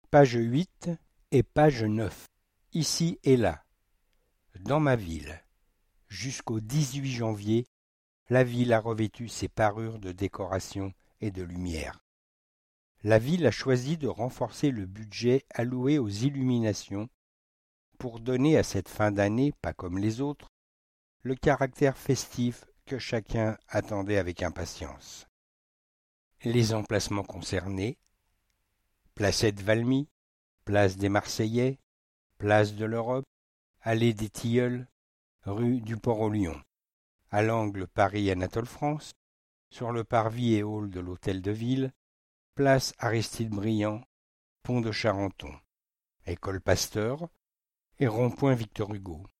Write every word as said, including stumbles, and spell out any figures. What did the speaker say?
Page huit et page neuf. Ici et là. Dans ma ville. Jusqu'au dix-huit janvier, la ville a revêtu ses parures de décoration et de lumière. La ville a choisi de renforcer le budget alloué aux illuminations pour donner à cette fin d'année, pas comme les autres, le caractère festif que chacun attendait avec impatience. Les emplacements concernés: Placette Valmy, place des Marseillais, place de l'Europe, allée des Tilleuls, rue du Port-au-Lion, à l'angle Paris-Anatole-France, sur le parvis et hall de l'Hôtel de Ville, place Aristide Briand, pont de Charenton, école Pasteur et rond-point Victor Hugo.